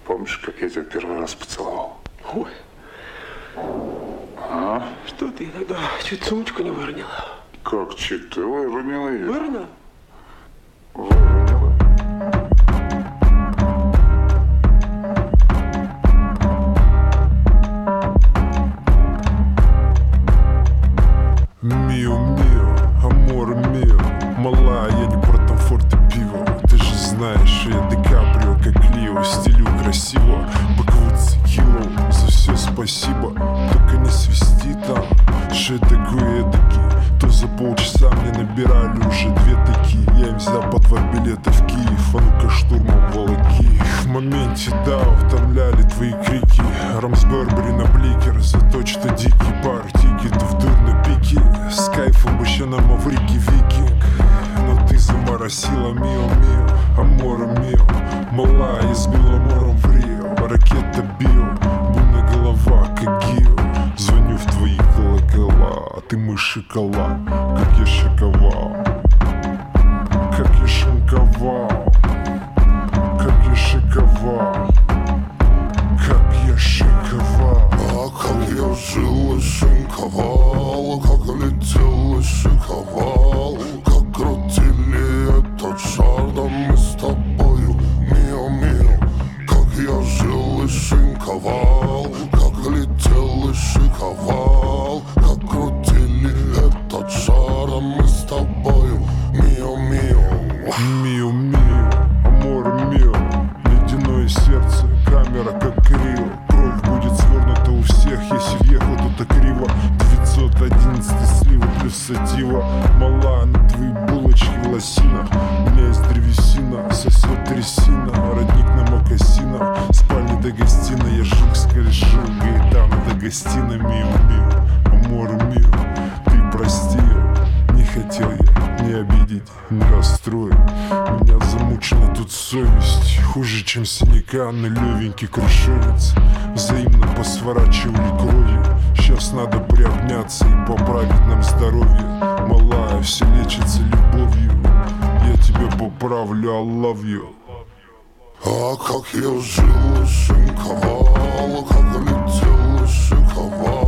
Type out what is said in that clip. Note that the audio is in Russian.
помнишь, как я тебя первый раз поцеловал? Ой. А? Что ты тогда чуть сумочку не выронила? Как чуть ты выронила ее? Выронила? Выронила. Мио-мио, амор мио. Малая, я не про комфорт и пиво. Ты же знаешь, я Ди Каприо, как Лио. Стилю красиво, бэквудс хило. За все спасибо, только не свисти там. Что такое эдакий? То за полчаса мне набирали уже две такие. Я им взял по 2 билета в Киев, а ну-ка штурмом волоки. В моменте, да, утомляли твои крики. Рамсбербери на бликер, за то, что дикий пар тикетов дур на пике. С кайфом еще на Маврике викинг. Но ты заморосила, мио-мио, амора мио. Малая, избила мором в Рио. Ракета био, буйная голова, как гио. Звоню в твои колокола, а ты мыши-кола, как я шиковал. Как я шинковал, как я шиковал, как я шиковал. А как я жил и шинковал, как летел и шиковал, как крутили этот шар, да мы с тобою, мио-мио. Как я жил и шинковал, как летел и шиковал, как крутили этот шар, да мы с тобою, мио-мио. Мио-мио, амор мио. Ледяное сердце, камера как Рио. Кровь будет свернута у всех, если ехал тут криво. 911 слива плюс сатива. Мала на твои булочки в лосинах. У меня есть древесина, сосет трясина. Родник на мокасинах, спальни до гостиной. Я жил скорешил, Гаэтана до гостиной. Мио-мио, амор мио. Ты простил, не хотел я не обидеть, не расстроить. Меня замучена тут совесть, хуже, чем синяка на левенький крушевец. Взаимно посворачивали кровью. Сейчас надо приобняться и поправить нам здоровье. Малая, все лечится любовью. Я тебя поправлю, I love you. А как я жил и шинковал, как летел и шиковал.